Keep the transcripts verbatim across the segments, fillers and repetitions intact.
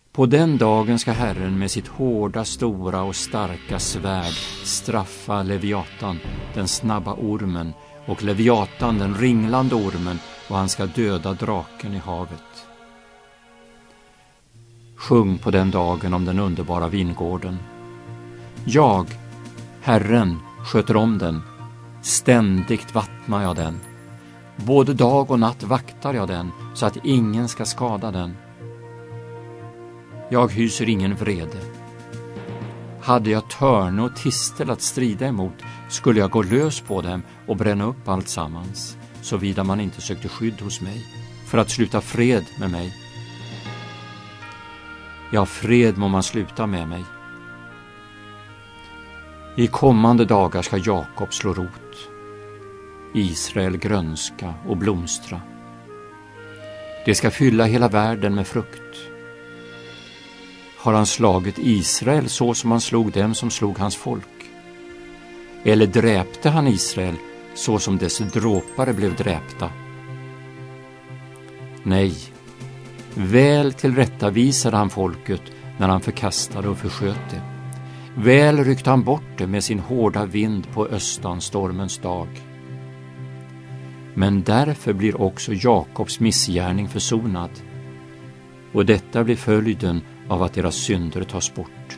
På den dagen ska Herren med sitt hårda, stora och starka svärd straffa Leviatan, den snabba ormen, och Leviatan, den ringlande ormen, och han ska döda draken i havet. Sjung på den dagen om den underbara vingården. Jag, Herren, sköter om den. Ständigt vattnar jag den. Både dag och natt vaktar jag den, så att ingen ska skada den. Jag hyser ingen vrede. Hade jag törne och tistel att strida emot, skulle jag gå lös på dem och bränna upp allt sammans, såvida man inte sökte skydd hos mig, för att sluta fred med mig. Ja, fred må man sluta med mig. I kommande dagar ska Jakob slå rot, Israel grönska och blomstra. Det ska fylla hela världen med frukt. Har han slagit Israel så som han slog dem som slog hans folk? Eller dräpte han Israel så som dess dråpare blev dräpta? Nej, väl tillrättavisade han folket när han förkastade och försköt det. Väl ryckte han bort det med sin hårda vind på östanstormens dag. Men därför blir också Jakobs missgärning försonad, och detta blir följden av att deras synder tas bort.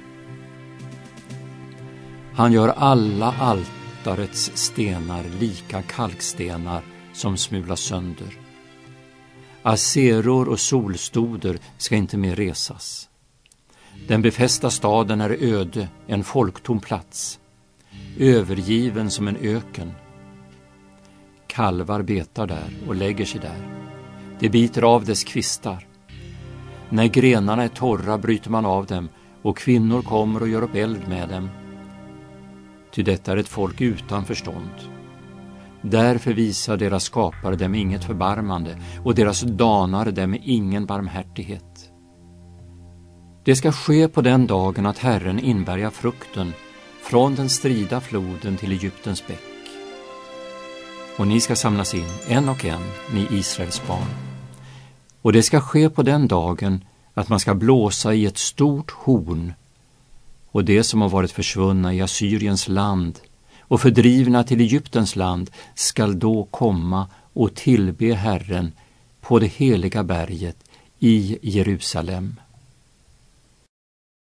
Han gör alla altarets stenar lika kalkstenar som smulas sönder. Aseror och solstoder ska inte mer resas. Den befästa staden är öde, en folktom plats, övergiven som en öken. Kalvar betar där och lägger sig där. Det biter av dess kvistar. När grenarna är torra bryter man av dem, och kvinnor kommer och gör upp eld med dem. Ty detta är ett folk utan förstånd. Därför visar deras skapare dem inget förbarmande, och deras danare dem ingen barmhärtighet. Det ska ske på den dagen att Herren inbärgar frukten från den strida floden till Egyptens bäck. Och ni ska samlas in, en och en, ni Israels barn. Och det ska ske på den dagen att man ska blåsa i ett stort horn, och det som har varit försvunna i Assyriens land och fördrivna till Egyptens land skall då komma och tillbe Herren på det heliga berget i Jerusalem.